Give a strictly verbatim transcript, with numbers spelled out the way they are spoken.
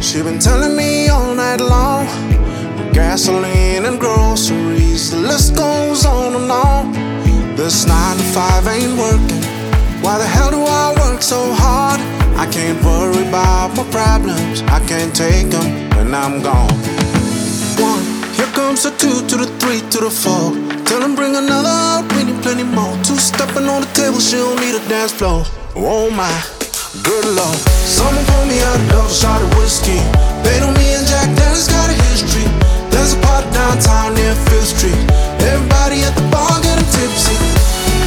She been telling me all night long, gasoline and groceries, the list goes on and on. This nine to five ain't working. Why the hell do I work so hard? I can't worry about my problems, I can't take them when I'm gone. One, here comes the two, to the three, to the four. Tell them bring another, we need plenty more. Two stepping on the table, she don't need a dance floor. Oh my, good lord. Some